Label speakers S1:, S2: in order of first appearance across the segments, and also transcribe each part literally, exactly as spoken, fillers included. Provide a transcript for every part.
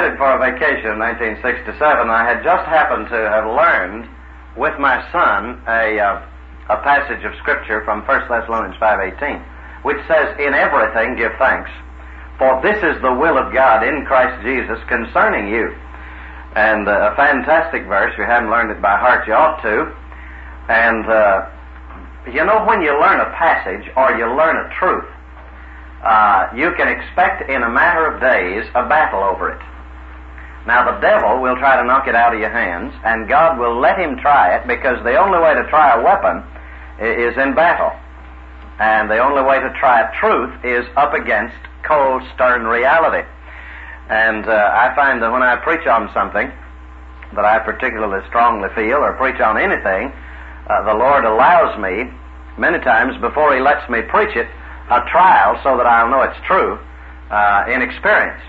S1: headed for a vacation in nineteen sixty-seven. I had just happened to have learned with my son a, uh, a passage of Scripture from First Thessalonians five eighteen, which says, "In everything give thanks, for this is the will of God in Christ Jesus concerning you." And uh, a fantastic verse. If you haven't learned it by heart, you ought to. And uh, you know, when you learn a passage or you learn a truth, uh, you can expect in a matter of days a battle over it. Now, the devil will try to knock it out of your hands, and God will let him try it, because the only way to try a weapon is in battle. And the only way to try truth is up against cold, stern reality. And uh, I find that when I preach on something that I particularly strongly feel, or preach on anything, uh, the Lord allows me, many times before He lets me preach it, a trial so that I'll know it's true uh, in experience.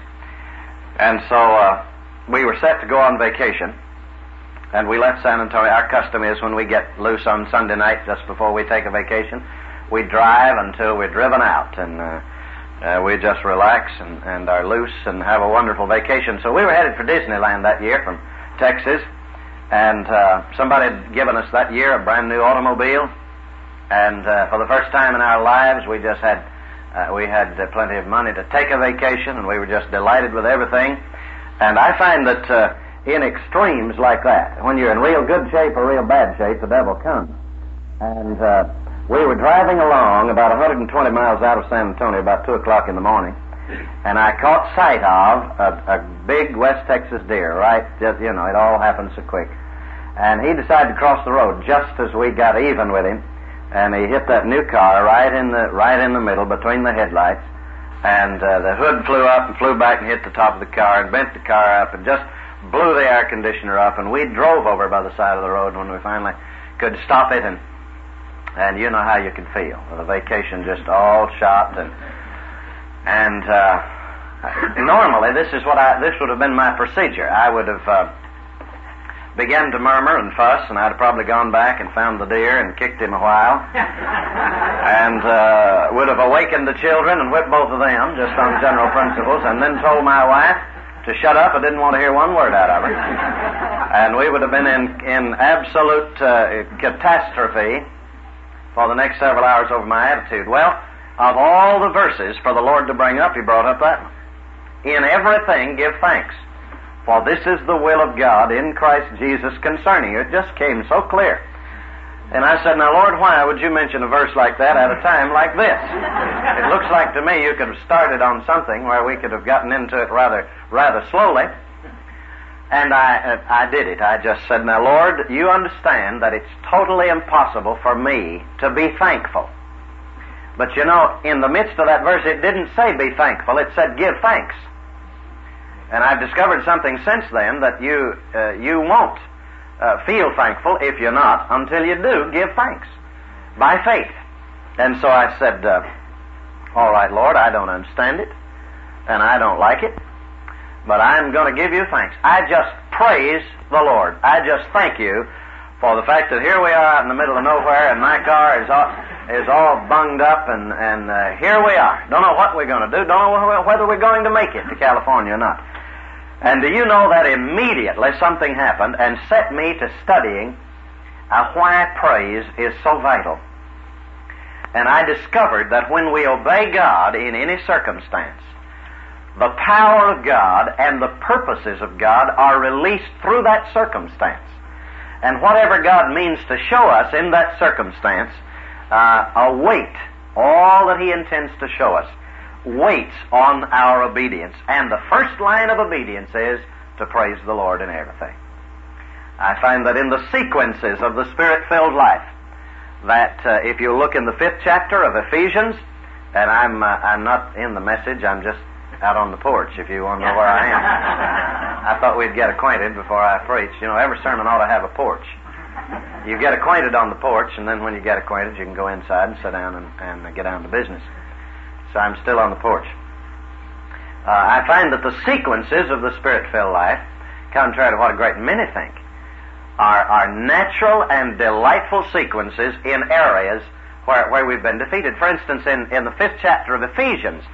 S1: And so uh, we were set to go on vacation, and we left San Antonio. Our custom is when we get loose on Sunday night, just before we take a vacation, we drive until we're driven out, and uh, uh, we just relax and, and are loose and have a wonderful vacation. So we were headed for Disneyland that year from Texas, and uh, somebody had given us that year a brand new automobile, and uh, for the first time in our lives we just had uh, we had uh, plenty of money to take a vacation, and we were just delighted with everything. And I find that uh, in extremes like that, when you're in real good shape or real bad shape, the devil comes. And uh, we were driving along about one hundred twenty miles out of San Antonio about two o'clock in the morning, and I caught sight of a, a big West Texas deer, right? Just, you know, it all happened so quick. And he decided to cross the road just as we got even with him, and he hit that new car right in the right in the middle between the headlights, and uh, the hood flew up and flew back and hit the top of the car and bent the car up and just blew the air conditioner up, and we drove over by the side of the road when we finally could stop it, and and you know how you can feel. The vacation just all shot, and and uh, normally this is what I this would have been my procedure. I would have uh, began to murmur and fuss, and I'd have probably gone back and found the deer and kicked him a while, and uh, would have awakened the children and whipped both of them just on general principles, and then told my wife to shut up. I didn't want to hear one word out of her, and we would have been in in absolute uh, catastrophe for the next several hours over my attitude. Well, of all the verses for the Lord to bring up, He brought up that one. In everything give thanks, for this is the will of God in Christ Jesus concerning you. It just came so clear. And I said, "Now, Lord, why would you mention a verse like that at a time like this? It looks like to me you could have started on something where we could have gotten into it rather rather slowly." And I uh, I did it. I just said, "Now, Lord, you understand that it's totally impossible for me to be thankful." But you know, in the midst of that verse, it didn't say be thankful. It said give thanks. And I've discovered something since then, that you uh, you won't uh, feel thankful if you're not until you do give thanks by faith. And so I said, uh, all right, Lord, I don't understand it, and I don't like it, but I'm going to give you thanks. I just praise the Lord. I just thank you for the fact that here we are out in the middle of nowhere, and my car is all, is all bunged up, and, and uh, here we are. Don't know what we're going to do. Don't know whether we're going to make it to California or not. And do you know that immediately something happened and set me to studying uh, why praise is so vital. And I discovered that when we obey God in any circumstance, the power of God and the purposes of God are released through that circumstance. And whatever God means to show us in that circumstance, uh, await all that He intends to show us waits on our obedience. And the first line of obedience is to praise the Lord in everything. I find that in the sequences of the Spirit-filled life, that uh, if you look in the fifth chapter of Ephesians, and I'm uh, I'm not in the message, I'm just out on the porch if you want to know where I am. I thought we'd get acquainted before I preach. You know, every sermon ought to have a porch. You get acquainted on the porch, and then when you get acquainted, you can go inside and sit down and, and get down to business. So I'm still on the porch. Uh, I find that the sequences of the Spirit-filled life, contrary to what a great many think, are, are natural and delightful sequences in areas where, where we've been defeated. For instance, in, in the fifth chapter of Ephesians,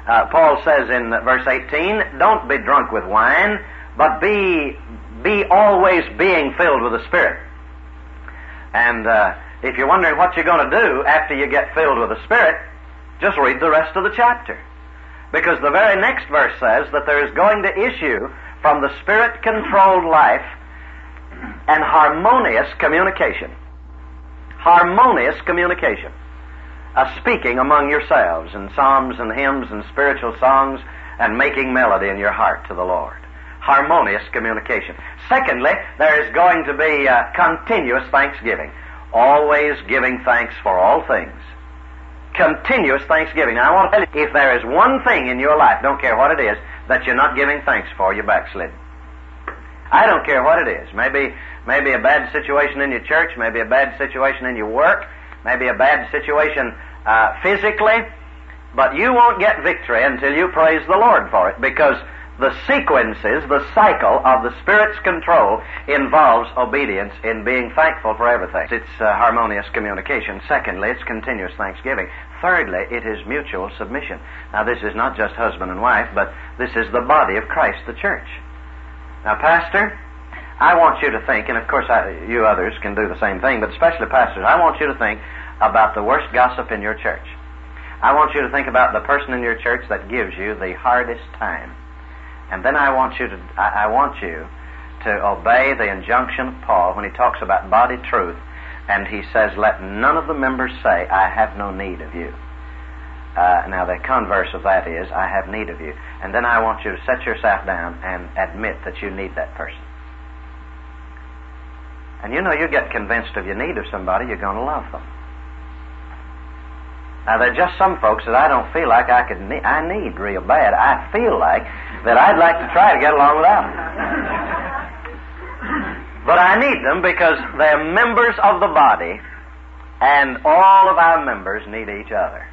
S1: Uh, Paul says in verse eighteen, don't be drunk with wine, but be be always being filled with the Spirit. And uh, if you're wondering what you're going to do after you get filled with the Spirit, just read the rest of the chapter. Because the very next verse says that there is going to issue from the Spirit-controlled life an harmonious communication. Harmonious communication. A speaking among yourselves in psalms and hymns and spiritual songs and making melody in your heart to the Lord. Harmonious communication. Secondly, there is going to be uh, continuous thanksgiving. Always giving thanks for all things. Continuous thanksgiving. Now, I want to tell you, if there is one thing in your life, don't care what it is, that you're not giving thanks for, you're backslidden. I don't care what it is. Maybe, maybe a bad situation in your church, maybe a bad situation in your work, maybe a bad situation uh, physically, but you won't get victory until you praise the Lord for it, because the sequences, the cycle of the Spirit's control involves obedience in being thankful for everything. It's uh, harmonious communication. Secondly, it's continuous thanksgiving. Thirdly, it is mutual submission. Now, this is not just husband and wife, but this is the body of Christ, the church. Now, Pastor, I want you to think, and of course I, you others can do the same thing, but especially pastors, I want you to think about the worst gossip in your church. I want you to think about the person in your church that gives you the hardest time. And then I want you to I, I want you to obey the injunction of Paul when he talks about body truth, and he says, let none of the members say, I have no need of you. Uh, now, the converse of that is, I have need of you. And then I want you to set yourself down and admit that you need that person. And you know, you get convinced of your need of somebody, you're going to love them. Now, there are just some folks that I don't feel like I could need, I need real bad. I feel like that I'd like to try to get along without them. But I need them because they're members of the body, and all of our members need each other.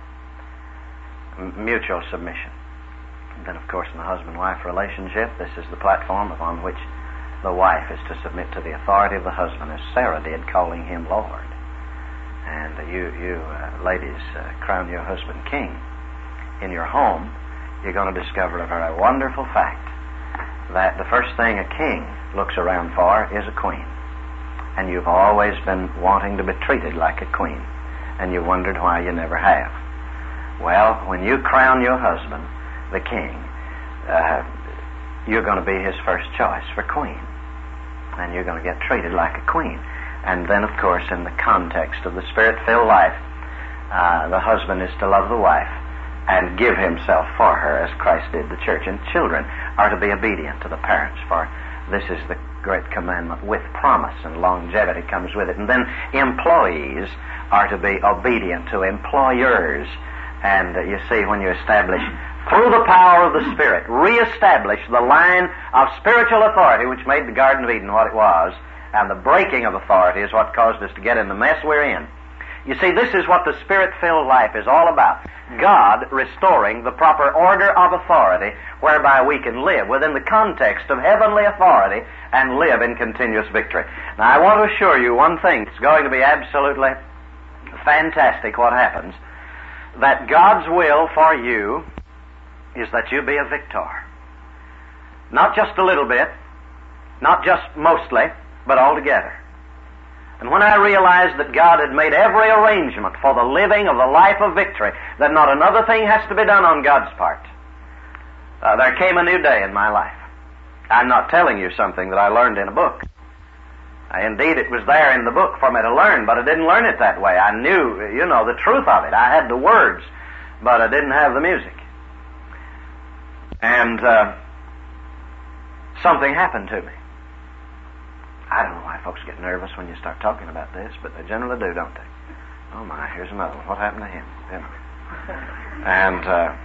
S1: M- mutual submission. And then, of course, in the husband-wife relationship, this is the platform upon which the wife is to submit to the authority of the husband, as Sarah did, calling him Lord. And uh, you, you uh, ladies, uh, crown your husband king. In your home, you're going to discover a very wonderful fact that the first thing a king looks around for is a queen. And you've always been wanting to be treated like a queen, and you wondered why you never have. Well, when you crown your husband the king, uh, you're going to be his first choice for queen, and you're going to get treated like a queen. And then, of course, in the context of the Spirit-filled life, uh, the husband is to love the wife and give himself for her as Christ did the church. And children are to be obedient to the parents, for this is the great commandment with promise, and longevity comes with it. And then employees are to be obedient to employers. And uh, you see, when you establish, through the power of the Spirit, reestablish the line of spiritual authority which made the Garden of Eden what it was, and the breaking of authority is what caused us to get in the mess we're in. You see, this is what the Spirit-filled life is all about. God restoring the proper order of authority whereby we can live within the context of heavenly authority and live in continuous victory. Now, I want to assure you one thing. It's going to be absolutely fantastic what happens. That God's will for you is that you be a victor. Not just a little bit, not just mostly, but altogether. And when I realized that God had made every arrangement for the living of the life of victory, that not another thing has to be done on God's part, uh, there came a new day in my life. I'm not telling you something that I learned in a book. Uh, indeed, it was there in the book for me to learn, but I didn't learn it that way. I knew, you know, the truth of it. I had the words, but I didn't have the music. And uh, something happened to me. I don't know why folks get nervous when you start talking about this, but they generally do, don't they? Oh my, here's another one. What happened to him? You know. And uh,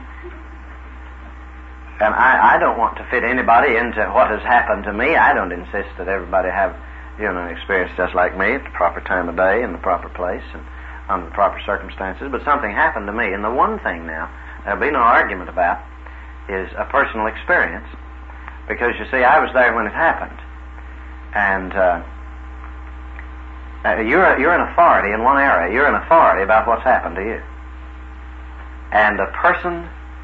S1: and I, I don't want to fit anybody into what has happened to me. I don't insist that everybody have, you know, an experience just like me at the proper time of day in the proper place and under the proper circumstances. But something happened to me, and the one thing now there'll be no argument about is a personal experience, because you see, I was there when it happened. And uh, uh, you're a, you're an authority in one area. You're an authority about what's happened to you. And a person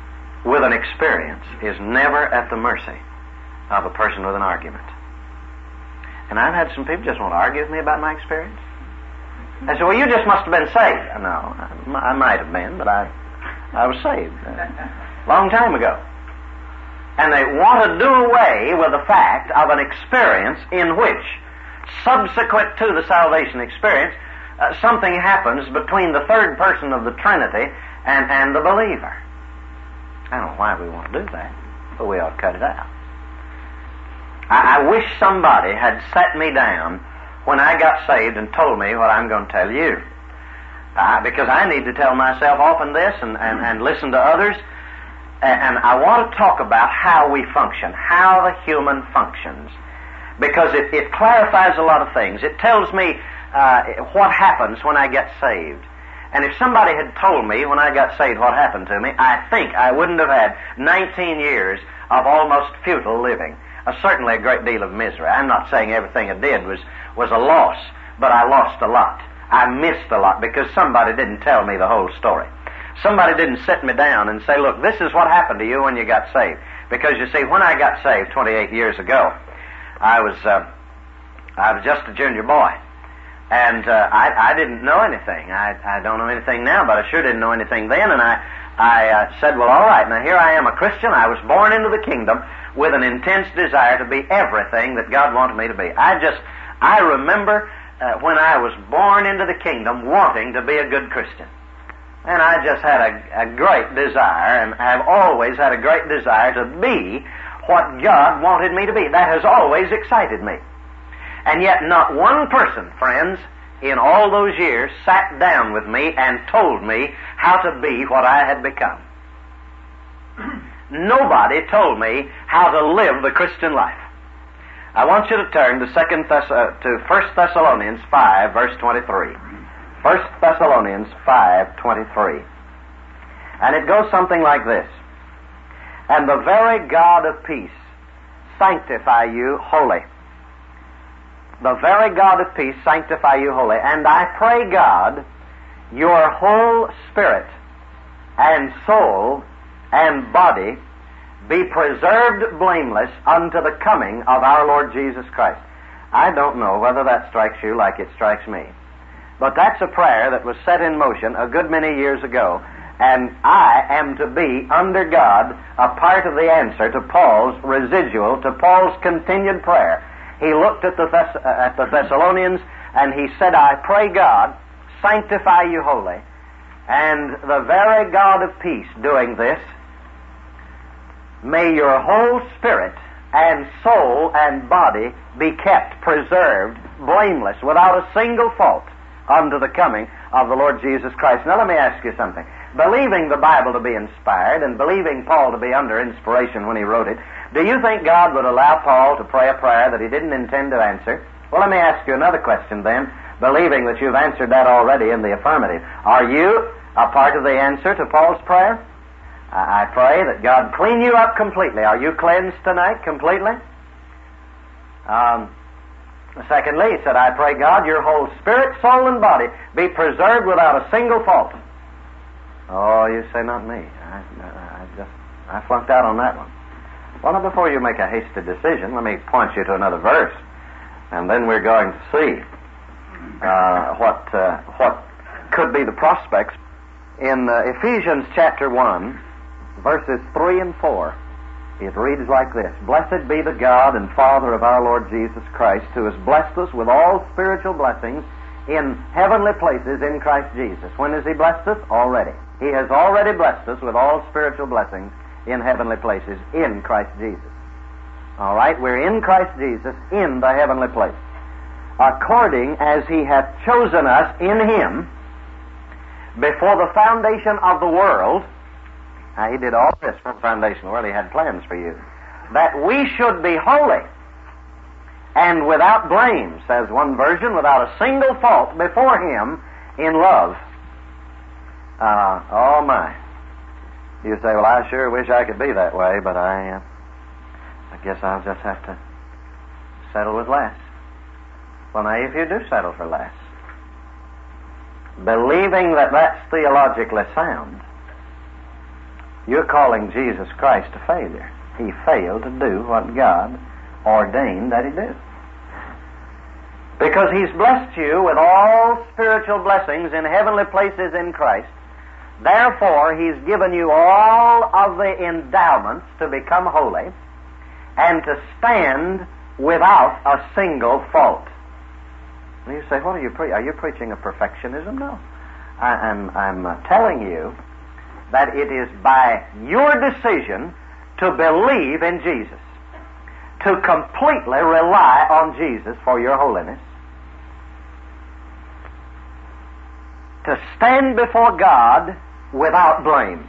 S1: with an experience is never at the mercy of a person with an argument. And I've had some people just want to argue with me about my experience. They say, well, you just must have been saved. No, I, I might have been, but I, I was saved a long time ago. And they want to do away with the fact of an experience in which, subsequent to the salvation experience, uh, something happens between the third person of the Trinity and, and the believer. I don't know why we want to do that, but we ought to cut it out. I, I wish somebody had sat me down when I got saved and told me what I'm going to tell you. Uh, because I need to tell myself often this and, and, and listen to others. And I want to talk about how we function, how the human functions. Because it, it clarifies a lot of things. It tells me uh, what happens when I get saved. And if somebody had told me when I got saved what happened to me, I think I wouldn't have had nineteen years of almost futile living. Uh, certainly a great deal of misery. I'm not saying everything I did was, was a loss, but I lost a lot. I missed a lot because somebody didn't tell me the whole story. Somebody didn't sit me down and say, look, this is what happened to you when you got saved. Because you see, when I got saved twenty-eight years ago, I was uh, I was just a junior boy. And uh, I, I didn't know anything. I, I don't know anything now, but I sure didn't know anything then. And I, I uh, said, well, all right, now here I am a Christian. I was born into the kingdom with an intense desire to be everything that God wanted me to be. I just, I remember uh, when I was born into the kingdom wanting to be a good Christian. And I just had a, a great desire, and have always had a great desire to be what God wanted me to be. That has always excited me. And yet not one person, friends, in all those years sat down with me and told me how to be what I had become. Nobody told me how to live the Christian life. I want you to turn to Second Thess- uh, to First Thessalonians five, verse twenty-three. First Thessalonians five twenty-three. And it goes something like this. And the very God of peace sanctify you wholly. The very God of peace sanctify you wholly. And I pray God, your whole spirit and soul and body be preserved blameless unto the coming of our Lord Jesus Christ. I don't know whether that strikes you like it strikes me. But that's a prayer that was set in motion a good many years ago, and I am to be, under God, a part of the answer to Paul's residual, to Paul's continued prayer. He looked at the, Thess- uh, at the Thessalonians, and he said, I pray God, sanctify you wholly. And the very God of peace doing this, may your whole spirit and soul and body be kept preserved, blameless, without a single fault, unto the coming of the Lord Jesus Christ. Now let me ask you something. Believing the Bible to be inspired and believing Paul to be under inspiration when he wrote it, do you think God would allow Paul to pray a prayer that he didn't intend to answer? Well, let me ask you another question then, believing that you've answered that already in the affirmative. Are you a part of the answer to Paul's prayer? I pray that God clean you up completely. Are you cleansed tonight completely? Um... Secondly, he said, I pray God, your whole spirit, soul, and body be preserved without a single fault. Oh, you say not me. I, I just, I flunked out on that one. Well, now, before you make a hasty decision, let me point you to another verse, and then we're going to see uh, what uh, what could be the prospects. In uh, Ephesians chapter one, verses three and four, it reads like this. Blessed be the God and Father of our Lord Jesus Christ, who has blessed us with all spiritual blessings in heavenly places in Christ Jesus. When has He blessed us? Already. He has already blessed us with all spiritual blessings in heavenly places in Christ Jesus. All right, we're in Christ Jesus in the heavenly place. According as He hath chosen us in Him before the foundation of the world. Now, He did all this from the foundation of the world. He had plans for you. That we should be holy and without blame, says one version, without a single fault before Him in love. Uh, oh my. You say, well, I sure wish I could be that way, but I, uh, I guess I'll just have to settle with less. Well, now, if you do settle for less, believing that that's theologically sound, you're calling Jesus Christ a failure. He failed to do what God ordained that he do. Because he's blessed you with all spiritual blessings in heavenly places in Christ. Therefore, he's given you all of the endowments to become holy and to stand without a single fault. And you say, what are you preaching? Are you preaching a perfectionism? No. I, I'm, I'm uh, telling you that it is by your decision to believe in Jesus, to completely rely on Jesus for your holiness, to stand before God without blame.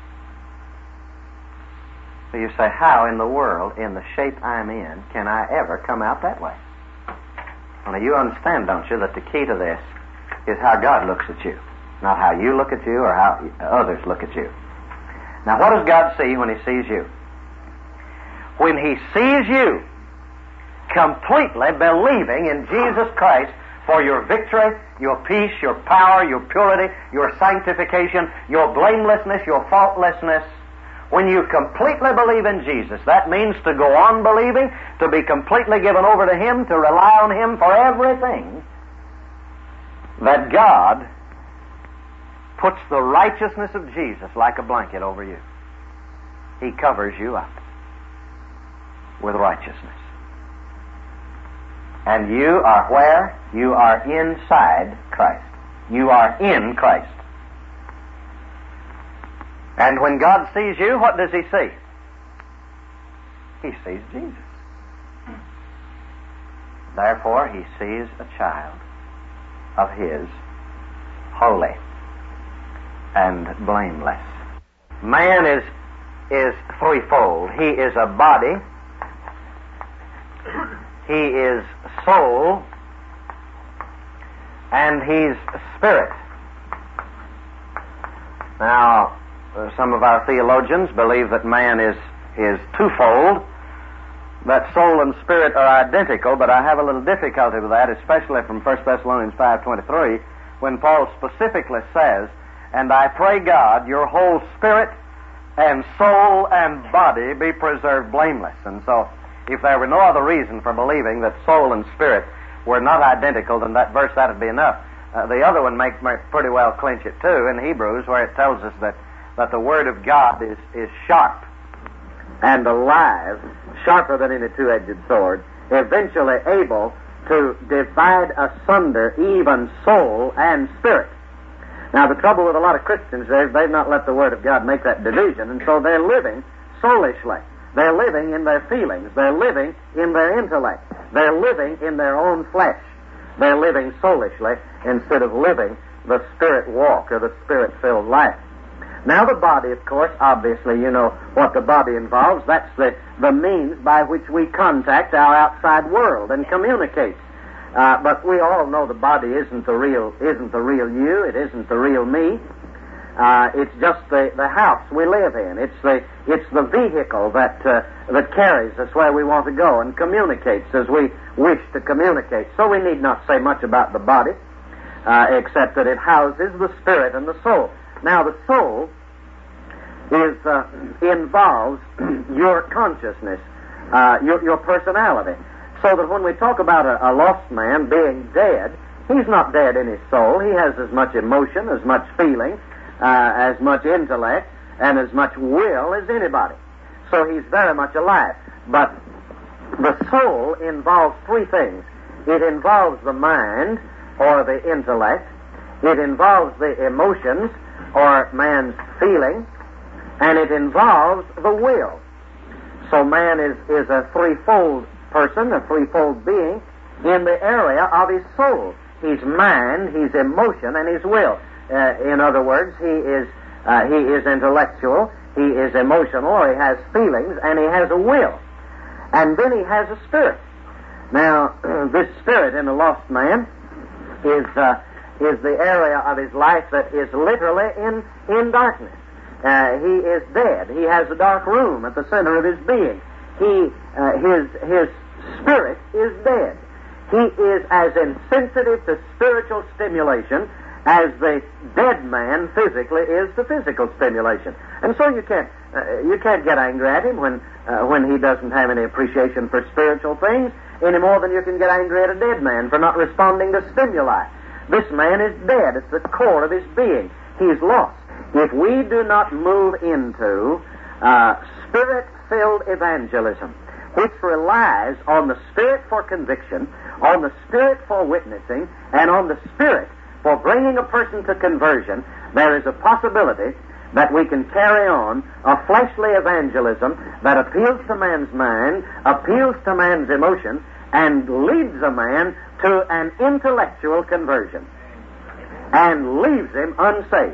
S1: So you say, how in the world, in the shape I'm in, can I ever come out that way? Well, now you understand, don't you, that the key to this is how God looks at you, not how you look at you or how others look at you. Now, what does God see when he sees you? When he sees you completely believing in Jesus Christ for your victory, your peace, your power, your purity, your sanctification, your blamelessness, your faultlessness, when you completely believe in Jesus, that means to go on believing, to be completely given over to him, to rely on him for everything, that God puts the righteousness of Jesus like a blanket over you. He covers you up with righteousness. And you are where? You are inside Christ. You are in Christ. And when God sees you, what does he see? He sees Jesus. Therefore, he sees a child of his, holy and blameless. Man is, is threefold. He is a body, he is soul, and he's spirit. Now, Uh, some of our theologians believe that man is, is twofold, that soul and spirit are identical, but I have a little difficulty with that, especially from First Thessalonians five twenty-three, when Paul specifically says, "And I pray God, your whole spirit and soul and body be preserved blameless." And so, if there were no other reason for believing that soul and spirit were not identical, then that verse, that would be enough. Uh, the other one may, may pretty well clinch it too, in Hebrews, where it tells us that that the Word of God is, is sharp and alive, sharper than any two-edged sword, eventually able to divide asunder even soul and spirit. Now, the trouble with a lot of Christians is they've not let the Word of God make that division, and so they're living soulishly. They're living in their feelings. They're living in their intellect. They're living in their own flesh. They're living soulishly instead of living the Spirit walk or the Spirit-filled life. Now, the body, of course, obviously, you know what the body involves. That's the, the means by which we contact our outside world and communicate. Uh, but we all know the body isn't the real, isn't the real you. It isn't the real me. Uh, it's just the, the house we live in. It's the, it's the vehicle that, uh, that carries us where we want to go and communicates as we wish to communicate. So we need not say much about the body, uh, except that it houses the spirit and the soul. Now, the soul is uh, involves your consciousness, uh, your, your personality. So that when we talk about a, a lost man being dead, he's not dead in his soul. He has as much emotion, as much feeling, uh, as much intellect, and as much will as anybody. So he's very much alive. But the soul involves three things. It involves the mind, or the intellect. It involves the emotions, or man's feeling, and it involves the will. So man is, is a threefold person, a threefold being, in the area of his soul. His mind, his emotion, and his will. Uh, in other words, he is uh, he is intellectual, he is emotional, or he has feelings, and he has a will. And then he has a spirit. Now, this spirit in a lost man is... Uh, is the area of his life that is literally in, in darkness. Uh, he is dead. He has a dark room at the center of his being. He, uh, his, his spirit is dead. He is as insensitive to spiritual stimulation as the dead man physically is to physical stimulation.
S2: And so you can't uh, you can't get angry at him when uh, when he doesn't have any appreciation for spiritual things any more than you can get angry at a dead man for not responding to stimuli. This man is dead. It's the core of his being. He is lost. If we do not move into uh, Spirit-filled evangelism, which relies on the Spirit for conviction, on the Spirit for witnessing, and on the Spirit for bringing a person to conversion, there is a possibility that we can carry on a fleshly evangelism that appeals to man's mind, appeals to man's emotion, and leads a man to an intellectual conversion and leaves him unsaved.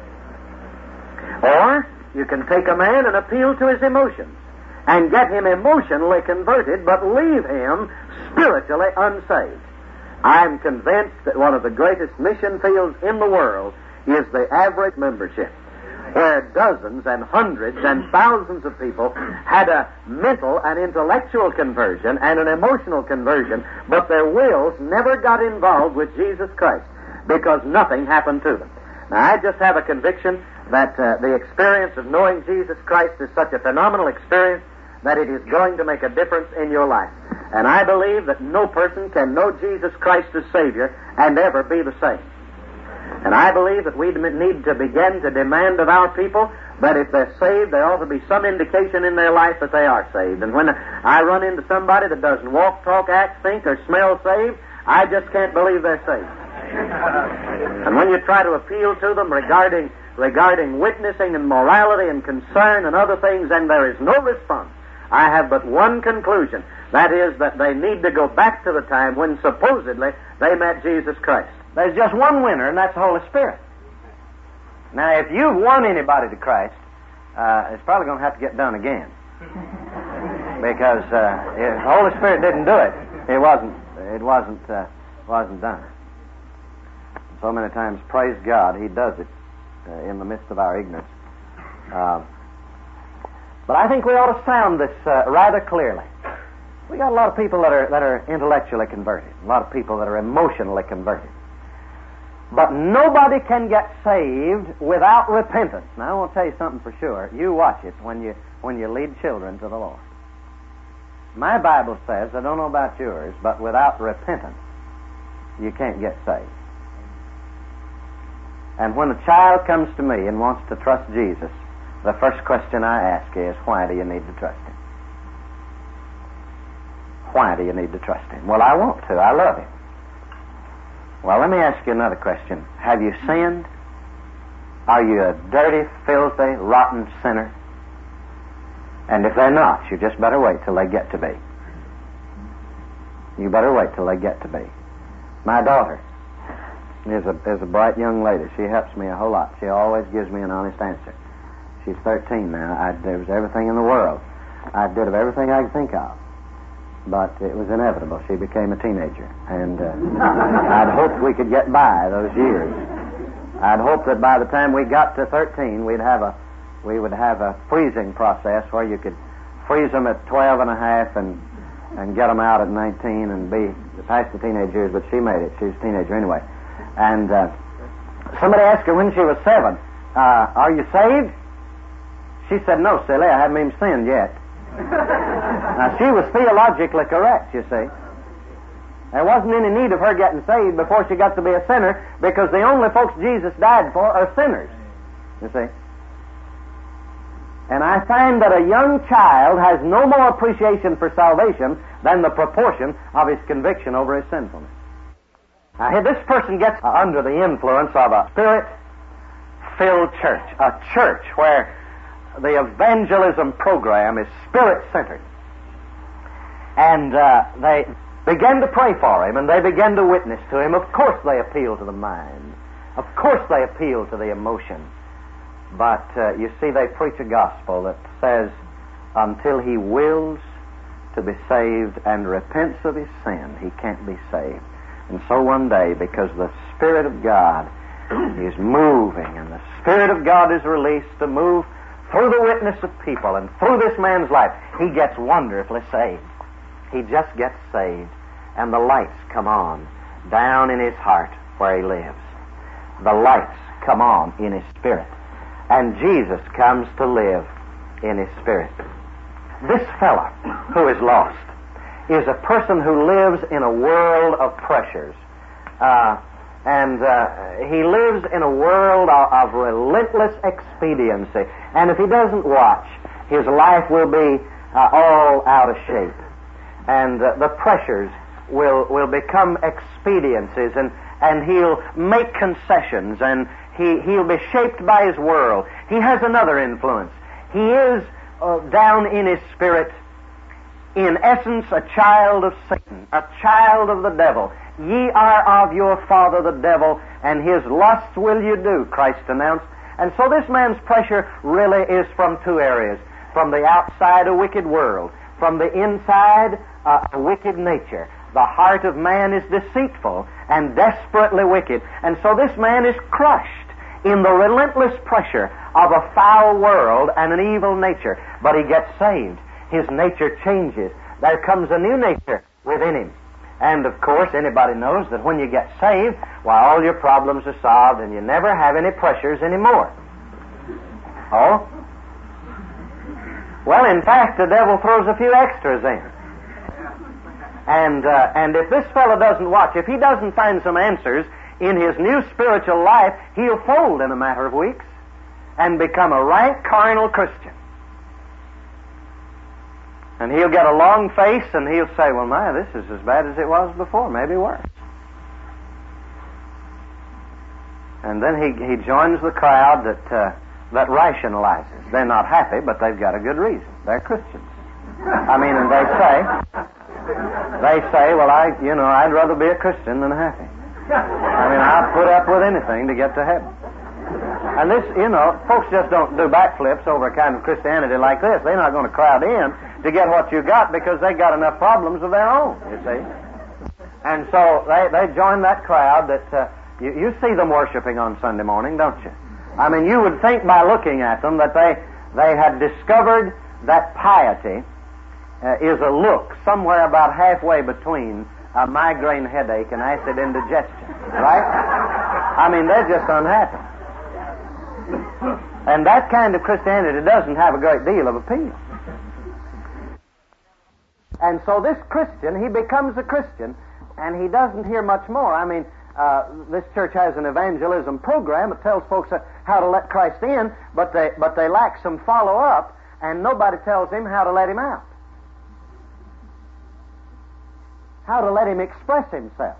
S2: Or you can take a man and appeal to his emotions and get him emotionally converted, but leave him spiritually unsaved. I'm convinced that one of the greatest mission fields in the world is the average membership, where dozens and hundreds and thousands of people had a mental and intellectual conversion and an emotional conversion, but their wills never got involved with Jesus Christ because nothing happened to them. Now, I just have a conviction that uh, the experience of knowing Jesus Christ is such a phenomenal experience that it is going to make a difference in your life. And I believe that no person can know Jesus Christ as Savior and ever be the same. And I believe that we need to begin to demand of our people that if they're saved, there ought to be some indication in their life that they are saved. And when I run into somebody that doesn't walk, talk, act, think, or smell saved, I just can't believe they're saved. And when you try to appeal to them regarding regarding witnessing and morality and concern and other things, and there is no response, I have but one conclusion. That is that they need to go back to the time when supposedly they met Jesus Christ. There's just one winner, and that's the Holy Spirit. Now, if you've won anybody to Christ, uh, it's probably going to have to get done again. Because uh, if the Holy Spirit didn't do it, it wasn't it wasn't uh, wasn't done. So many times, praise God, He does it uh, in the midst of our ignorance. Uh, but I think we ought to sound this uh, rather clearly. We got a lot of people that are that are intellectually converted, a lot of people that are emotionally converted. But nobody can get saved without repentance. Now, I want to tell you something for sure. You watch it when you when you lead children to the Lord. My Bible says, I don't know about yours, but without repentance, you can't get saved. And when a child comes to me and wants to trust Jesus, the first question I ask is, why do you need to trust Him? Why do you need to trust Him? Well, I want to. I love Him. Well, let me ask you another question. Have you sinned? Are you a dirty, filthy, rotten sinner? And if they're not, you just better wait till they get to be. You better wait till they get to be. My daughter is a, is a bright young lady. She helps me a whole lot. She always gives me an honest answer. She's thirteen now. I, there was everything in the world I did of everything I could think of. But it was inevitable. She became a teenager. And uh, I'd hoped we could get by those years. I'd hoped that by the time we got to thirteen, we'd have a, we would have a freezing process where you could freeze them at twelve and a half and, and get them out at nineteen and be past the teenage years, but she made it. She was a teenager anyway. And uh, somebody asked her when she was seven, uh, are you saved? She said, no, silly, I haven't even sinned yet. Now, she was theologically correct, you see. There wasn't any need of her getting saved before she got to be a sinner, because the only folks Jesus died for are sinners, you see. And I find that a young child has no more appreciation for salvation than the proportion of his conviction over his sinfulness. Now, here this person gets under the influence of a Spirit-filled church, a church where the evangelism program is Spirit-centered. And uh, they begin to pray for him, and they begin to witness to him. Of course they appeal to the mind. Of course they appeal to the emotion. But, uh, you see, they preach a gospel that says, until he wills to be saved and repents of his sin, he can't be saved. And so one day, because the Spirit of God is moving, and the Spirit of God is released to move through the witness of people and through this man's life, he gets wonderfully saved. He just gets saved, and the lights come on down in his heart where he lives. The lights come on in his spirit.
S1: and Jesus comes to live in his spirit. This fellow who is lost is a person who lives in a world of pressures. Uh, and uh, he lives in a world of, of relentless expediency. And if he doesn't watch, his life will be uh, all out of shape. And uh, the pressures will will become expediencies, and, and he'll make concessions, and he, he'll be shaped by his world. He has another influence. He is uh, down in his spirit, in essence, a child of Satan, a child of the devil. Ye are of your father the devil, and his lusts will you do, Christ announced. And so this man's pressure really is from two areas. From the outside, a wicked world. From the inside, uh, a wicked nature. The heart of man is deceitful and desperately wicked. And so this man is crushed in the relentless pressure of a foul world and an evil nature. But he gets saved. His nature changes. There comes a new nature within him. And, of course, anybody knows that when you get saved, why, all your problems are solved and you never have any pressures anymore. Oh? Well, in fact, the devil throws a few extras in. And, uh, and if this fellow doesn't watch, if he doesn't find some answers in his new spiritual life, he'll fold in a matter of weeks and become a rank carnal Christian. And he'll get a long face and he'll say, well, my, this is as bad as it was before, maybe worse. And then he, he joins the crowd that, uh, that rationalizes. They're not happy, but they've got a good reason. They're Christians. I mean, and they say, they say, well, I, you know, I'd rather be a Christian than happy. I mean, I'll put up with anything to get to heaven. And this, you know, folks just don't do backflips over a kind of Christianity like this. They're not going to crowd in to get what you got because they got enough problems of their own, you see. And so they, they join that crowd that, uh, you, you see them worshiping on Sunday morning, don't you? I mean, you would think by looking at them that they, they had discovered that piety uh, is a look somewhere about halfway between a migraine headache and acid indigestion, right? I mean, they're just unhappy. And that kind of Christianity doesn't have a great deal of appeal. And so this Christian, he becomes a Christian, and he doesn't hear much more. I mean, uh, this church has an evangelism program. It tells folks how to let Christ in, but they, but they lack some follow-up, and nobody tells him how to let him out. How to let him express himself.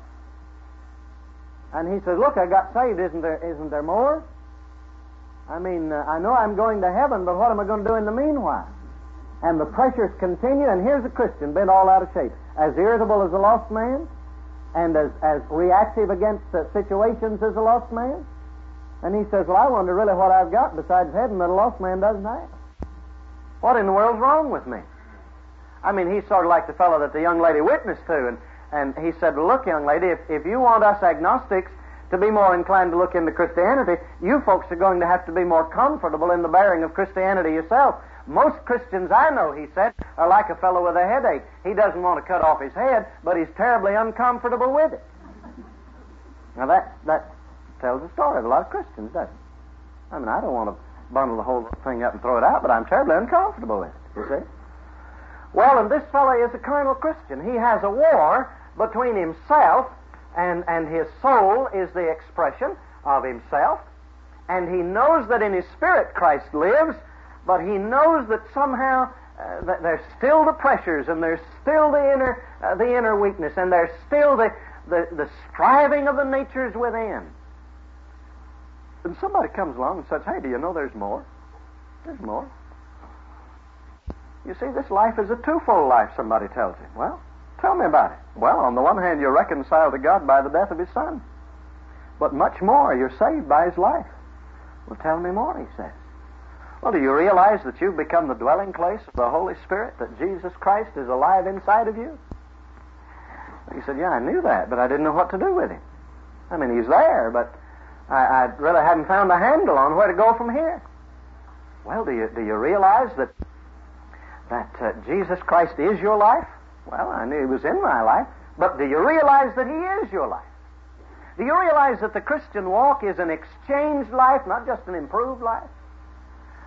S1: And he says, look, I got saved. Isn't there, isn't there more? I mean, uh, I know I'm going to heaven, but what am I going to do in the meanwhile? And the pressures continue, and here's a Christian bent all out of shape, as irritable as a lost man, and as, as reactive against uh, situations as a lost man. And he says, well, I wonder really what I've got besides heaven that a lost man doesn't have. What in the world's wrong with me? I mean, he's sort of like the fellow that the young lady witnessed to, and, and he said, well, look, young lady, if, if you want us agnostics to be more inclined to look into Christianity, you folks are going to have to be more comfortable in the bearing of Christianity yourself. Most Christians I know, he said, are like a fellow with a headache. He doesn't want to cut off his head, but he's terribly uncomfortable with it. Now that that tells the story of a lot of Christians, doesn't it? I mean, I don't want to bundle the whole thing up and throw it out, but I'm terribly uncomfortable with it, you see. Well, and this fellow is a carnal Christian. He has a war between himself and, and his soul is the expression of himself, and he knows that in his spirit Christ lives, but he knows that somehow uh, that there's still the pressures, and there's still the inner uh, the inner weakness, and there's still the, the, the striving of the natures within. And somebody comes along and says, hey, do you know there's more? There's more. You see, this life is a twofold life, somebody tells him. Well, tell me about it. Well, on the one hand, you're reconciled to God by the death of His Son. But much more, you're saved by His life. Well, tell me more, he says. Well, do you realize that you've become the dwelling place of the Holy Spirit, that Jesus Christ is alive inside of you? He said, yeah, I knew that, but I didn't know what to do with Him. I mean, He's there, but I, I really hadn't found a handle on where to go from here. Well, do you, do you realize that that uh, Jesus Christ is your life? Well, I knew He was in my life, but do you realize that He is your life? Do you realize that the Christian walk is an exchanged life, not just an improved life?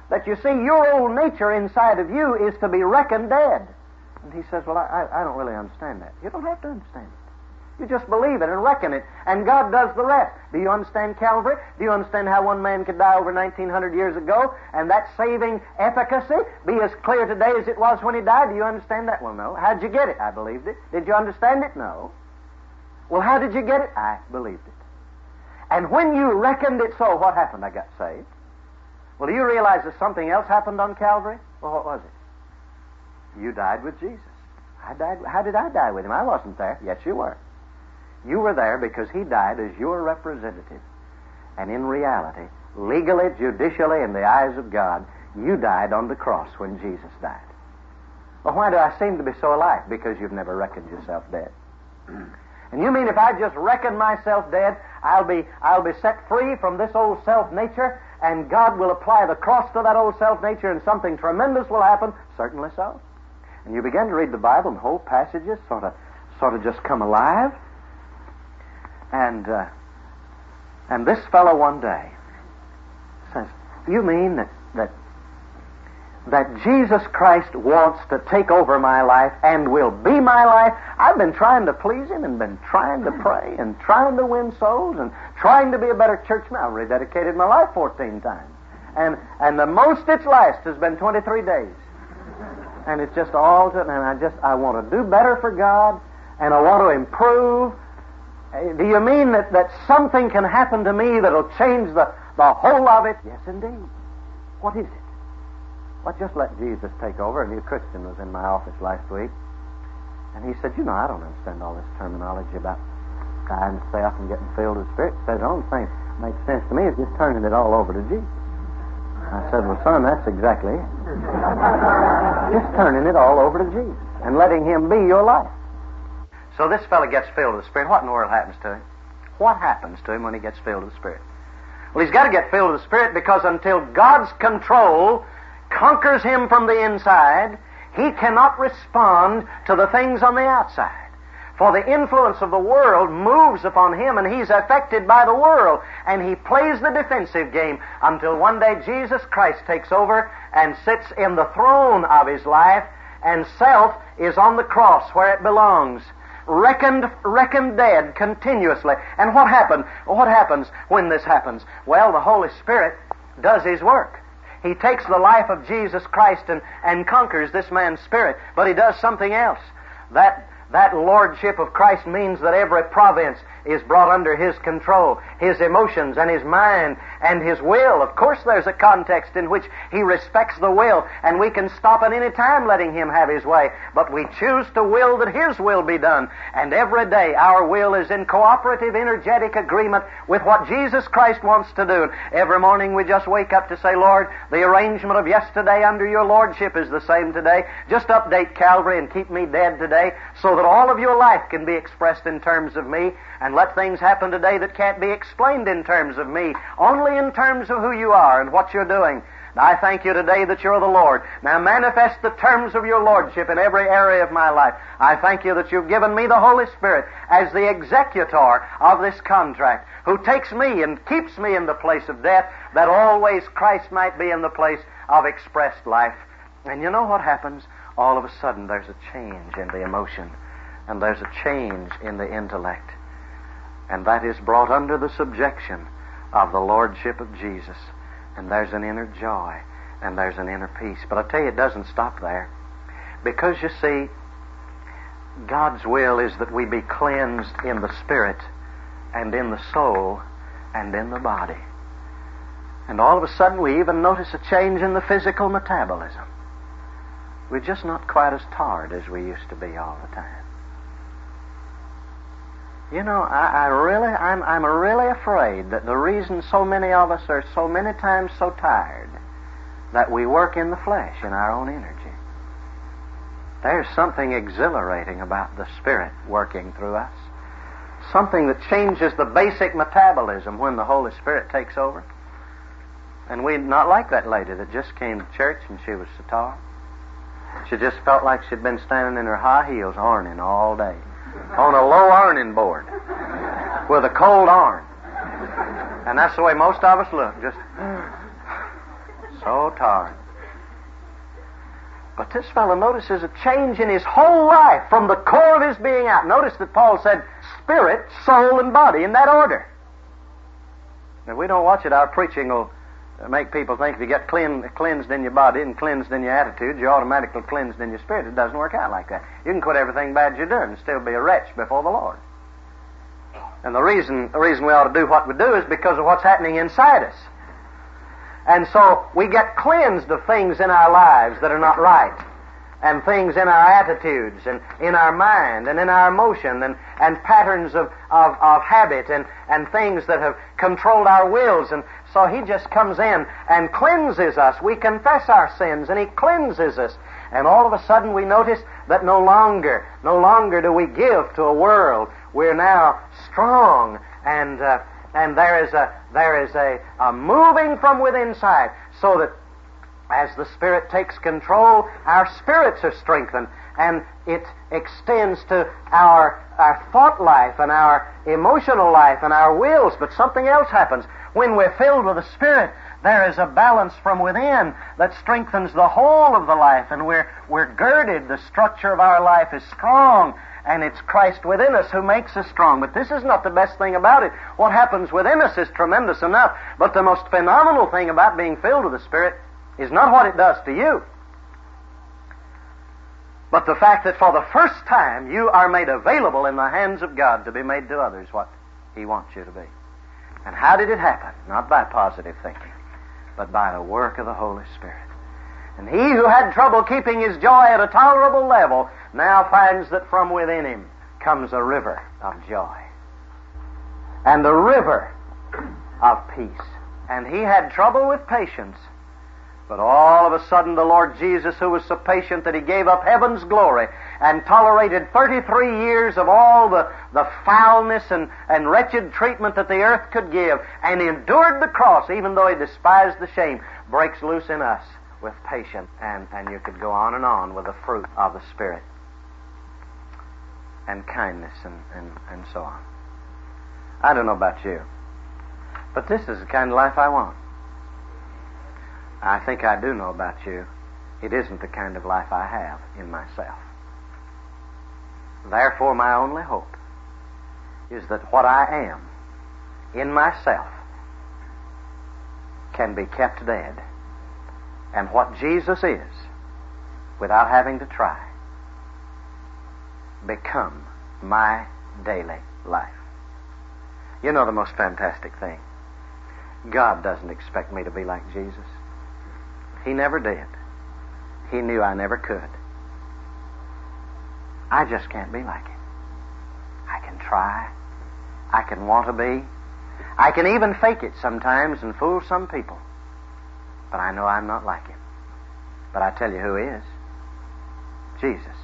S2: that you see your old nature inside of you is to be reckoned dead. And he says, well, I, I don't really understand that. You don't have to understand it. You just believe it and reckon it, and God does the rest. Do you understand Calvary? Do you understand how one man could die over nineteen hundred years ago, and that saving efficacy be as clear today as it was when he died? Do you understand that? Well, no. How'd you get it? I believed it. Did you understand it? No. Well, how did you get it? I believed it. And when you reckoned it so, what happened? I got saved. Well, do you realize that something else happened on Calvary? Well, what was it? You died with Jesus. I died. How did I die with him? I wasn't there. Yes, you were. You were there because he died as your representative. And in reality, legally, judicially, in the eyes of God, you died on the cross when Jesus died. Well, why do I seem to be so alive? Because you've never reckoned yourself dead. And you mean if I just reckon myself dead, I'll be I'll be set free from this old self-nature, and God will apply the cross to that old self-nature, and something tremendous will happen? Certainly so. And you begin to read the Bible, and whole passages sort of sort of just come alive. And uh, and this fellow one day says, you mean that, that that Jesus Christ wants to take over my life and will be my life? I've been trying to please him and been trying to pray and trying to win souls and trying to be a better churchman. I've rededicated my life fourteen times. And and the most it's last has been twenty-three days. And it's just all to, and I just, I want to do better for God, and I want to improve. Do you mean that, that something can happen to me that'll change the, the whole of it? Yes, indeed. What is it? Well, just let Jesus take over. A new Christian was in my office last week, and he said, you know, I don't understand all this terminology about dying self and getting filled with the Spirit. He said, the only thing that makes sense to me is just turning it all over to Jesus. I said, well, son, that's exactly it. Just turning it all over to Jesus and letting him be your life. So this fellow gets filled with the Spirit. What in the world happens to him? What happens to him when he gets filled with the Spirit? Well, he's got to get filled with the Spirit, because until God's control conquers him from the inside, he cannot respond to the things on the outside. For the influence of the world moves upon him, and he's affected by the world, and he plays the defensive game until one day Jesus Christ takes over and sits in the throne of his life, and self is on the cross where it belongs. Reckoned, reckoned dead continuously. And what happened? What happens when this happens? Well, the Holy Spirit does his work. He takes the life of Jesus Christ and, and conquers this man's spirit. But he does something else. That That lordship of Christ means that every province is brought under his control, his emotions and his mind and his will. Of course, there's a context in which he respects the will, and we can stop at any time letting him have his way. But we choose to will that his will be done. And every day our will is in cooperative, energetic agreement with what Jesus Christ wants to do. Every morning we just wake up to say, Lord, the arrangement of yesterday under your lordship is the same today. Just update Calvary and keep me dead today, so that all of your life can be expressed in terms of me, and let things happen today that can't be explained in terms of me, only in terms of who you are and what you're doing. Now, I thank you today that you're the Lord. Now manifest the terms of your lordship in every area of my life. I thank you that you've given me the Holy Spirit as the executor of this contract, who takes me and keeps me in the place of death, that always Christ might be in the place of expressed life. And you know what happens? All of a sudden there's a change in the emotion, and there's a change in the intellect. And that is brought under the subjection of the lordship of Jesus. And there's an inner joy, and there's an inner peace. But I tell you, it doesn't stop there. Because you see, God's will is that we be cleansed in the spirit, and in the soul, and in the body. And all of a sudden we even notice a change in the physical metabolism. We're just not quite as tired as we used to be all the time. You know, I, I really, I'm, I'm really afraid that the reason so many of us are so many times so tired, that we work in the flesh, in our own energy. There's something exhilarating about the Spirit working through us. Something that changes the basic metabolism when the Holy Spirit takes over. And we're not like that lady that just came to church and she was so tired. She just felt like she'd been standing in her high heels ironing all day, on a low ironing board with a cold iron. And that's the way most of us look, just
S1: So tired. But this fellow notices a change in his whole life from the core of his being out. Notice that Paul said spirit, soul, and body in that order. If we don't watch it, our preaching will make people think if you get clean, cleansed in your body and cleansed in your attitude, you're automatically cleansed in your spirit. It doesn't work out like that. You can quit everything bad you're doing and still be a wretch before the Lord. And the reason, the reason we ought to do what we do is because of what's happening inside us. And so we get cleansed of things in our lives that are not right, and things in our attitudes and in our mind and in our emotion and, and patterns of, of, of habit and, and things that have controlled our wills. And so He just comes in and cleanses us. We confess our sins and He cleanses us. And all of a sudden we notice that no longer, no longer do we give to a world. We're now strong, and uh, and there is a there is a, a moving from within inside, so that as the Spirit takes control, our spirits are strengthened, and it extends to our our thought life and our emotional life and our wills. But something else happens. When we're filled with the Spirit, there is a balance from within that strengthens the whole of the life, and we're we're girded. The structure of our life is strong, and it's Christ within us who makes us strong. But this is not the best thing about it. What happens within us is tremendous enough, but the most phenomenal thing about being filled with the Spirit is not what it does to you, but the fact that for the first time you are made available in the hands of God to be made to others what He wants you to be. And how did it happen? Not by positive thinking, but by the work of the Holy Spirit. And he who had trouble keeping his joy at a tolerable level now finds that from within him comes a river of joy and a river of peace. And he had trouble with patience, but all of a sudden the Lord Jesus, who was so patient that He gave up heaven's glory and tolerated thirty-three years of all the, the foulness and, and wretched treatment that the earth could give, and endured the cross even though He despised the shame, breaks loose in us with patience. And, and you could go on and on with the fruit of the Spirit and kindness and, and, and so on. I don't know about you, but this is the kind of life I want. I think I do know about you. It isn't the kind of life I have in myself. Therefore, my only hope is that what I am in myself can be kept dead, and what Jesus is, without having to try, become my daily life. You know the most fantastic thing? God doesn't expect me to be like Jesus. He never did. He knew I never could. I just can't be like Him. I can try. I can want to be. I can even fake it sometimes and fool some people. But I know I'm not like Him. But I tell you who is. Jesus.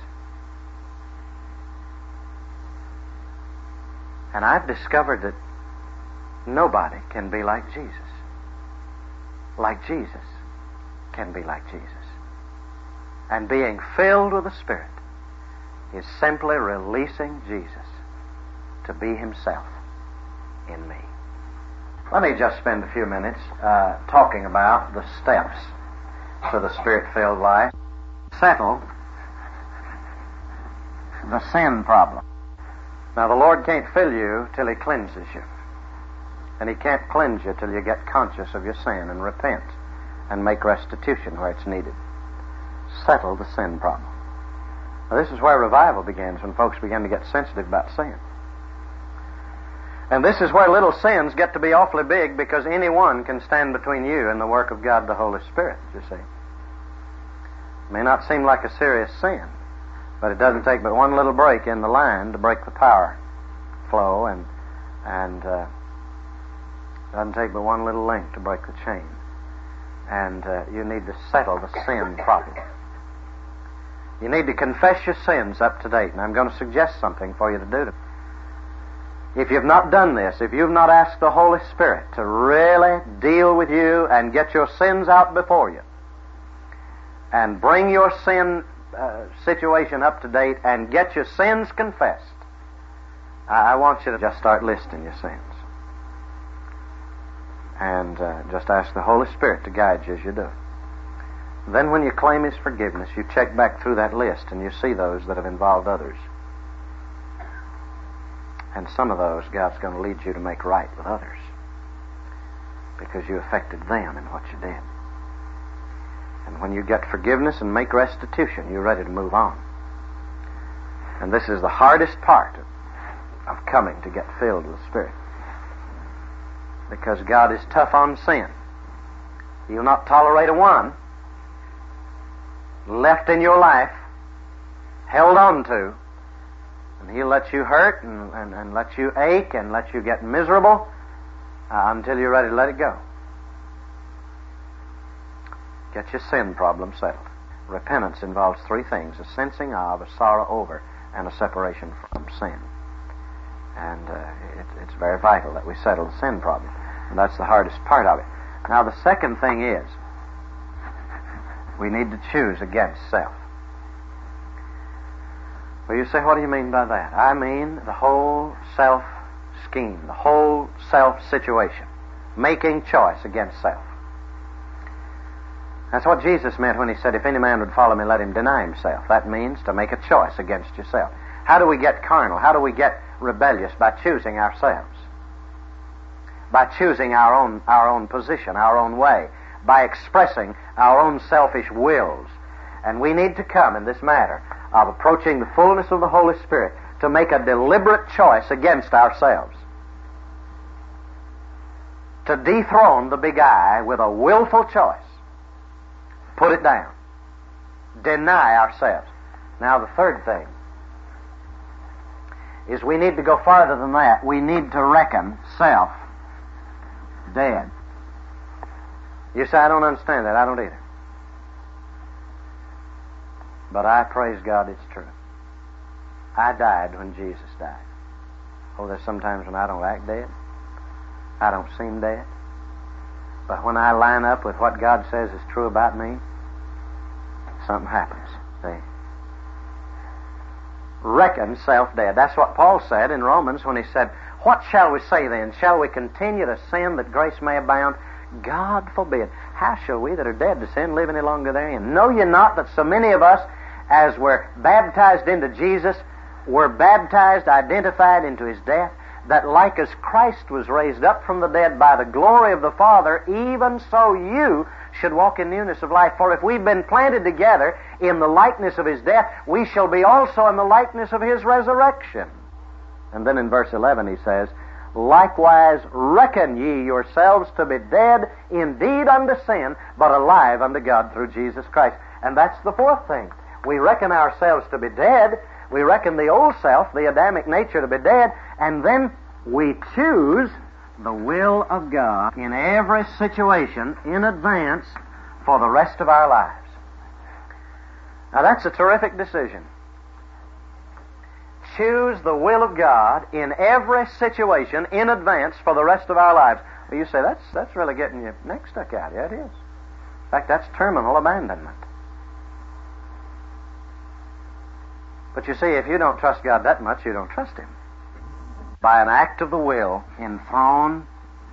S1: And I've discovered that nobody can be like Jesus. Like Jesus can be like Jesus. And being filled with the Spirit is simply releasing Jesus to be Himself in me. Let me just spend a few minutes uh, talking about the steps to the Spirit-filled life. Settle the sin problem. Now, the Lord can't fill you till He cleanses you. And He can't cleanse you till you get conscious of your sin and repent and make restitution where it's needed. Settle the sin problem. Now, this is where revival begins, when folks begin to get sensitive about sin. And this is where little sins get to be awfully big, because anyone can stand between you and the work of God the Holy Spirit, you see. It may not seem like a serious sin, but it doesn't take but one little break in the line to break the power flow, and and uh, it doesn't take but one little link to break the chain. And uh, you need to settle the sin problem. You need to confess your sins up to date, and I'm going to suggest something for you to do. If you've not done this, if you've not asked the Holy Spirit to really deal with you and get your sins out before you, and bring your sin uh, situation up to date and get your sins confessed, I, I want you to just start listing your sins. And uh, just ask the Holy Spirit to guide you as you do it. Then when you claim His forgiveness, you check back through that list and you see those that have involved others. And some of those God's going to lead you to make right with others because you affected them in what you did. And when you get forgiveness and make restitution, you're ready to move on. And this is the hardest part of, of coming to get filled with the Spirit. Because God is tough on sin. He'll not tolerate a one left in your life, held on to, and He'll let you hurt and, and, and let you ache and let you get miserable uh, until you're ready to let it go. Get your sin problem settled. Repentance involves three things: a sensing of, a sorrow over, and a separation from sin. And uh, it, it's very vital that we settle the sin problem. And that's the hardest part of it. Now the second thing is, we need to choose against self. Well, you say, what do you mean by that? I mean the whole self scheme, the whole self situation. Making choice against self. That's what Jesus meant when He said, if any man would follow me, let him deny himself. That means to make a choice against yourself. How do we get carnal? How do we get rebellious? By choosing ourselves. By choosing our own, our own position, our own way. By expressing our own selfish wills. And we need to come in this matter of approaching the fullness of the Holy Spirit to make a deliberate choice against ourselves. To dethrone the big I with a willful choice. Put it down. Deny ourselves. Now the third thing is we need to go farther than that. We need to reckon self dead. You say, I don't understand that. I don't either. But I praise God it's true. I died when Jesus died. Oh, there's sometimes when I don't act dead. I don't seem dead. But when I line up with what God says is true about me, something happens. See? Reckon self dead. That's what Paul said in Romans when he said, what shall we say then? Shall we continue to sin that grace may abound? God forbid. How shall we that are dead to sin live any longer therein? Know ye not that so many of us, as were baptized into Jesus, were baptized, identified into His death, that like as Christ was raised up from the dead by the glory of the Father, even so you should walk in newness of life. For if we've been planted together in the likeness of His death, we shall be also in the likeness of His resurrection. And then in verse eleven he says, likewise reckon ye yourselves to be dead indeed unto sin, but alive unto God through Jesus Christ. And that's the fourth thing. We reckon ourselves to be dead. We reckon the old self, the Adamic nature, to be dead. And then we choose the will of God in every situation in advance for the rest of our lives. Now that's a terrific decision. Choose the will of God in every situation in advance for the rest of our lives. Well, you say, that's that's really getting your neck stuck out. Yeah, it is. In fact, that's terminal abandonment. But you see, if you don't trust God that much, you don't trust Him. By an act of the will, enthrone,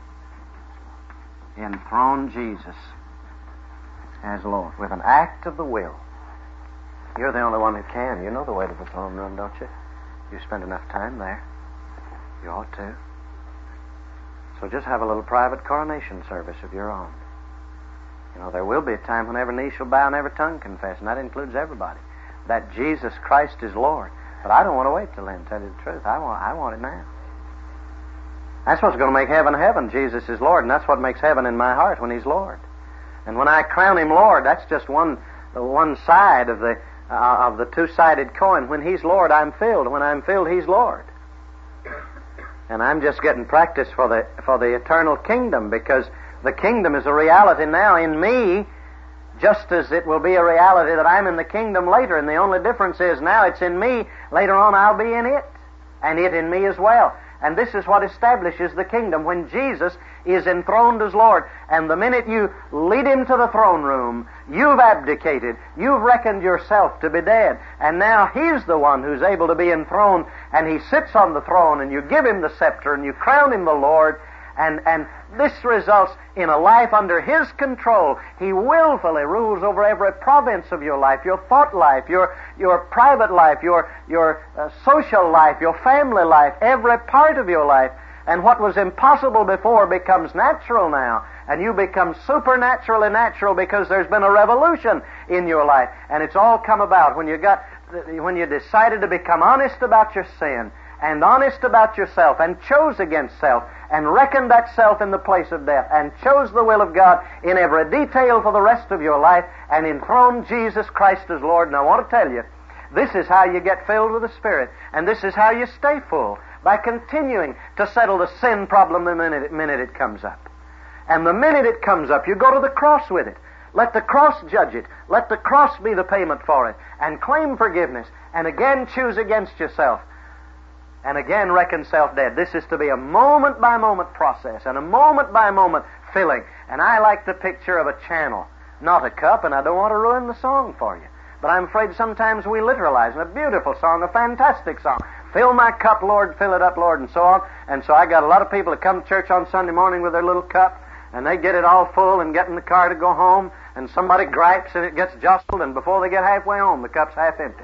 S1: enthrone Jesus as Lord. With an act of the will. You're the only one who can. You know the way to the throne room, don't you? You spend enough time there. You ought to. So just have a little private coronation service of your own. You know, there will be a time when every knee shall bow and every tongue confess, and that includes everybody, that Jesus Christ is Lord. But I don't want to wait till then, to tell you the truth. I want, I want it now. That's what's going to make heaven heaven. Jesus is Lord, and that's what makes heaven in my heart when He's Lord. And when I crown Him Lord, that's just one, the one side of the Uh, of the two-sided coin. When He's Lord, I'm filled. When I'm filled, He's Lord. And I'm just getting practice for the for the eternal kingdom, because the kingdom is a reality now in me, just as it will be a reality that I'm in the kingdom later. And the only difference is now it's in me. Later on, I'll be in it, and it in me as well. And this is what establishes the kingdom, when Jesus is enthroned as Lord. And the minute you lead Him to the throne room, you've abdicated. You've reckoned yourself to be dead. And now He's the one who's able to be enthroned, and He sits on the throne, and you give Him the scepter, and you crown Him the Lord, And, and this results in a life under His control. He willfully rules over every province of your life, your thought life, your, your private life, your, your uh, social life, your family life, every part of your life. And what was impossible before becomes natural now. And you become supernaturally natural because there's been a revolution in your life. And it's all come about when you got, when you decided to become honest about your sin and honest about yourself and chose against self and reckoned that self in the place of death and chose the will of God in every detail for the rest of your life and enthroned Jesus Christ as Lord. And I want to tell you, this is how you get filled with the Spirit, and this is how you stay full, by continuing to settle the sin problem the minute it, minute it comes up. And the minute it comes up, you go to the cross with it. Let the cross judge it. Let the cross be the payment for it. And claim forgiveness. And again choose against yourself. And again reckon self dead. This is to be a moment-by-moment process and a moment-by-moment filling. And I like the picture of a channel, not a cup, and I don't want to ruin the song for you. But I'm afraid sometimes we literalize. And a beautiful song, a fantastic song. Fill my cup, Lord, fill it up, Lord, and so on. And so I got a lot of people that come to church on Sunday morning with their little cup, and they get it all full and get in the car to go home, and somebody gripes and it gets jostled, and before they get halfway home, the cup's half empty.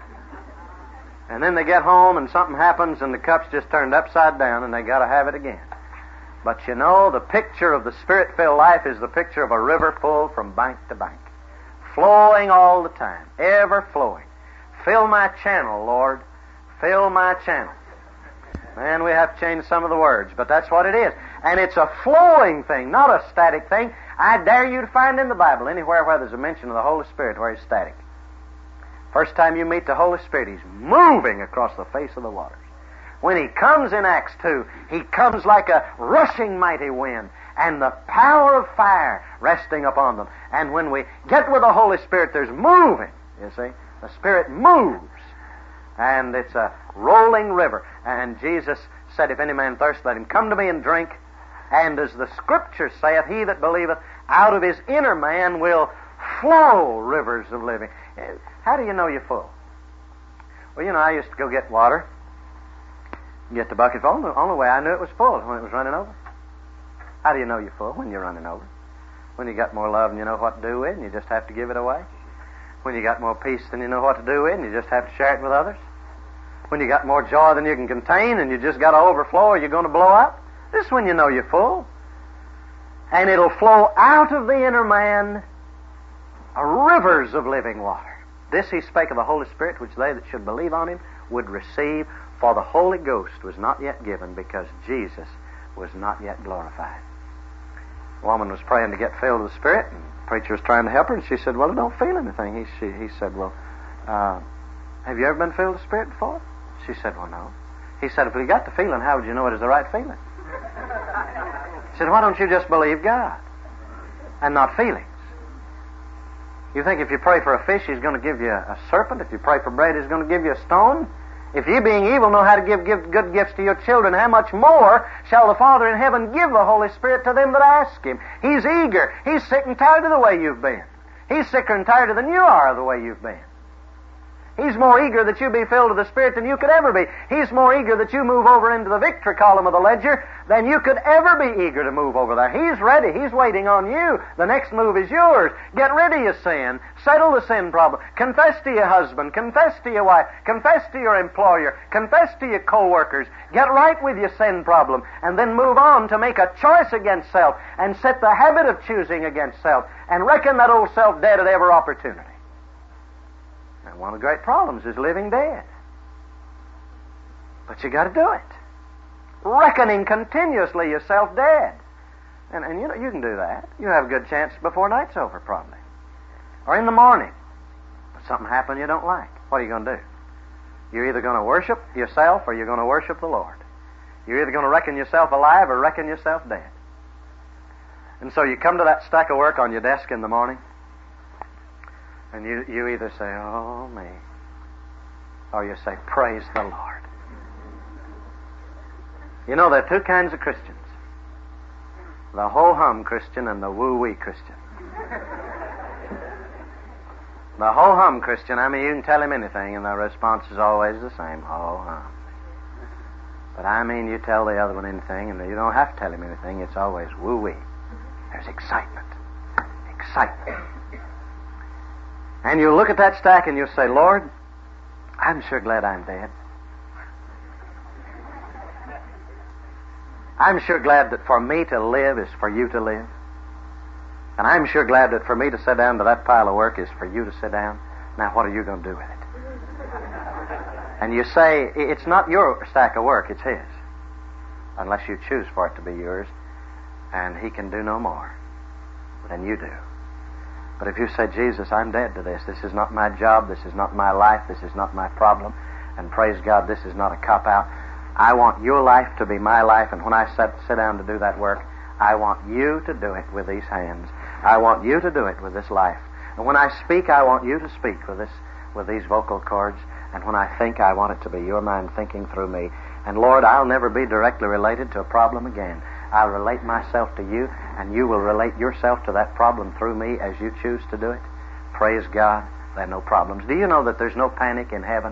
S1: And then they get home and something happens and the cup's just turned upside down and they got to have it again. But you know, the picture of the Spirit-filled life is the picture of a river full from bank to bank, flowing all the time, ever flowing. Fill my channel, Lord. Fill my channel. Man, we have to change some of the words, but that's what it is. And it's a flowing thing, not a static thing. I dare you to find in the Bible anywhere where there's a mention of the Holy Spirit where He's static. First time you meet the Holy Spirit, He's moving across the face of the waters. When He comes in Acts two, He comes like a rushing mighty wind, and the power of fire resting upon them. And when we get with the Holy Spirit, there's moving, you see. The Spirit moves. And it's a rolling river. And Jesus said, if any man thirst, let him come to me and drink. And as the Scripture saith, he that believeth, out of his inner man will flow rivers of living. How do you know you're full? Well, you know, I used to go get water, get the bucket full. The only way I knew it was full when it was running over. How do you know you're full? When you're running over. When you got more love than you know what to do with, and you just have to give it away. When you got more peace than you know what to do with, and you just have to share it with others. When you got more joy than you can contain, and you just got to overflow or you're going to blow up. This is when you know you're full. And it'll flow out of the inner man a rivers of living water. This He spake of the Holy Spirit, which they that should believe on Him would receive, for the Holy Ghost was not yet given, because Jesus was not yet glorified. A woman was praying to get filled with the Spirit, and the preacher was trying to help her, and she said, well, I don't feel anything. He, she, he said, well, uh, have you ever been filled with the Spirit before? She said, well, no. He said, if you got the feeling, how would you know it is the right feeling? He said, why don't you just believe God and not feelings? You think if you pray for a fish, He's going to give you a serpent? If you pray for bread, He's going to give you a stone? If you, being evil, know how to give, give good gifts to your children, how much more shall the Father in heaven give the Holy Spirit to them that ask Him? He's eager. He's sick and tired of the way you've been. He's sicker and tired than you are of the way you've been. He's more eager that you be filled with the Spirit than you could ever be. He's more eager that you move over into the victory column of the ledger than you could ever be eager to move over there. He's ready. He's waiting on you. The next move is yours. Get rid of your sin. Settle the sin problem. Confess to your husband. Confess to your wife. Confess to your employer. Confess to your co-workers. Get right with your sin problem. And then move on to make a choice against self and set the habit of choosing against self and reckon that old self dead at every opportunity. And one of the great problems is living dead. But you got to do it. Reckoning continuously yourself dead. And, and you know, you can do that. You have a good chance before night's over, probably. Or in the morning. But something happened you don't like. What are you going to do? You're either going to worship yourself or you're going to worship the Lord. You're either going to reckon yourself alive or reckon yourself dead. And so you come to that stack of work on your desk in the morning, and you, you either say, oh, me, or you say, praise the Lord. You know, there are two kinds of Christians. The ho-hum Christian and the woo-wee Christian. The ho-hum Christian, I mean, you can tell him anything, and the response is always the same, ho-hum. But I mean, you tell the other one anything, and you don't have to tell him anything. It's always woo-wee. There's excitement. Excitement. And you look at that stack and you say, Lord, I'm sure glad I'm dead. I'm sure glad that for me to live is for you to live. And I'm sure glad that for me to sit down to that pile of work is for you to sit down. Now, what are you going to do with it? And you say, it's not your stack of work, it's His. Unless you choose for it to be yours, and He can do no more than you do. But if you say, Jesus, I'm dead to this. This is not my job. This is not my life. This is not my problem. And praise God, this is not a cop-out. I want your life to be my life, and when I sit, sit down to do that work, I want you to do it with these hands. I want you to do it with this life. And when I speak, I want you to speak with this, with these vocal cords. And when I think, I want it to be your mind thinking through me. And Lord, I'll never be directly related to a problem again. I'll relate myself to you, and you will relate yourself to that problem through me as you choose to do it. Praise God, there are no problems. Do you know that there's no panic in heaven?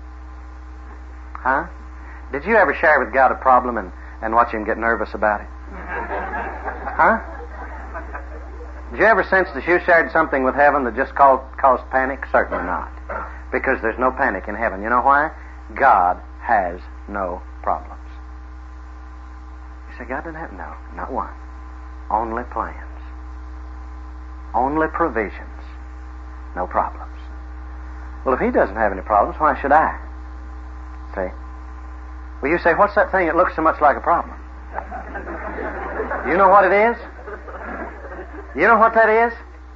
S1: Huh? Did you ever share with God a problem and, and watch Him get nervous about it? Huh? Did you ever sense that you shared something with heaven that just called, caused panic? Certainly not. Because there's no panic in heaven. You know why? God has no problems. You say, God doesn't have... No, not one. Only plans. Only provisions. No problems. Well, if He doesn't have any problems, why should I? See? Well, you say, what's that thing that looks so much like a problem? You know what it is? You know what that is?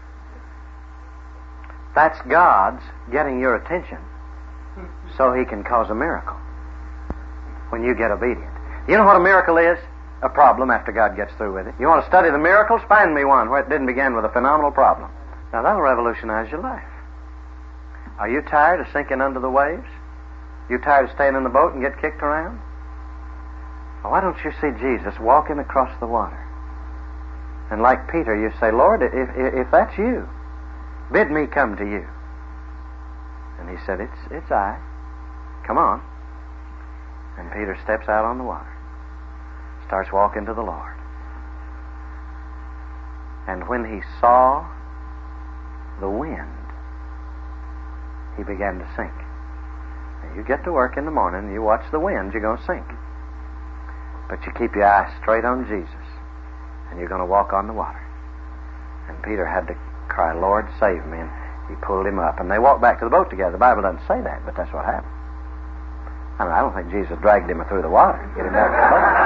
S1: That's God's getting your attention so He can cause a miracle when you get obedient. You know what a miracle is? A problem after God gets through with it. You want to study the miracles? Find me one where it didn't begin with a phenomenal problem. Now, that'll revolutionize your life. Are you tired of sinking under the waves? You tired of staying in the boat and get kicked around? Well, why don't you see Jesus walking across the water? And like Peter, you say, Lord, if, if that's you, bid me come to you. And He said, it's, it's I. Come on. And Peter steps out on the water, starts walking to the Lord. And when he saw the wind, he began to sink. Now, you get to work in the morning, you watch the wind, you're going to sink. But you keep your eyes straight on Jesus, and you're going to walk on the water. And Peter had to cry, Lord, save me. And He pulled him up. And they walked back to the boat together. The Bible doesn't say that, but that's what happened. I mean, I don't think Jesus dragged him through the water to get him back to the boat.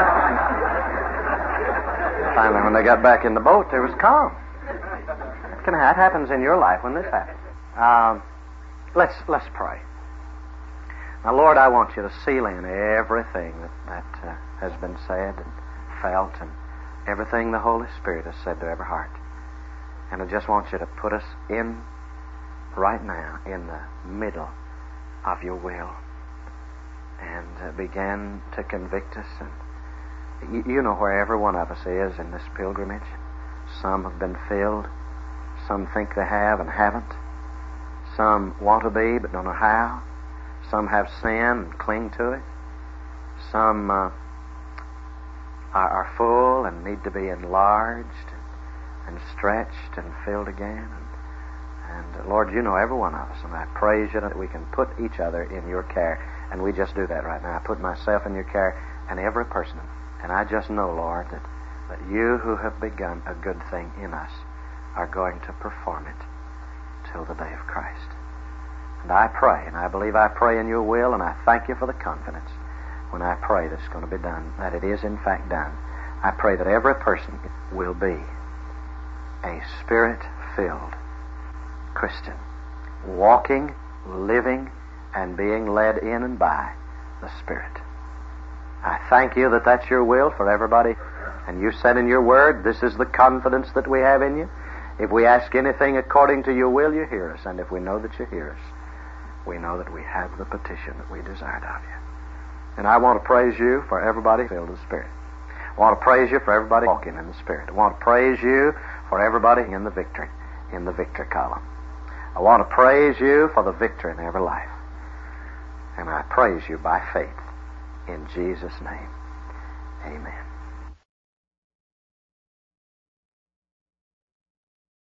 S1: And finally, when they got back in the boat, there was calm. Can that happens in your life when this happens? Um, let's let's pray. Now, Lord, I want you to seal in everything that, that uh, has been said and felt, and everything the Holy Spirit has said to every heart. And I just want you to put us in right now in the middle of your will, and uh, begin to convict us. And you, you know where every one of us is in this pilgrimage. Some have been filled. Some think they have and haven't. Some want to be but don't know how. Some have sin and cling to it. Some uh, are, are full and need to be enlarged and stretched and filled again. And, and uh, Lord, you know every one of us, and I praise you that we can put each other in your care. And we just do that right now. I put myself in your care and every person. And I just know, Lord, that, that you who have begun a good thing in us are going to perform it till the day of Christ. And I pray, and I believe I pray in your will, and I thank you for the confidence when I pray that it's going to be done, that it is in fact done. I pray that every person will be a Spirit-filled Christian, walking, living, and being led in and by the Spirit. I thank you that that's your will for everybody. And you said in your word, this is the confidence that we have in you. If we ask anything according to your will, you hear us. And if we know that you hear us, we know that we have the petition that we desired of you. And I want to praise you for everybody filled with the Spirit. I want to praise you for everybody walking in the Spirit. I want to praise you for everybody in the victory, in the victory column. I want to praise you for the victory in every life. And I praise you by faith
S2: In Jesus' name, amen.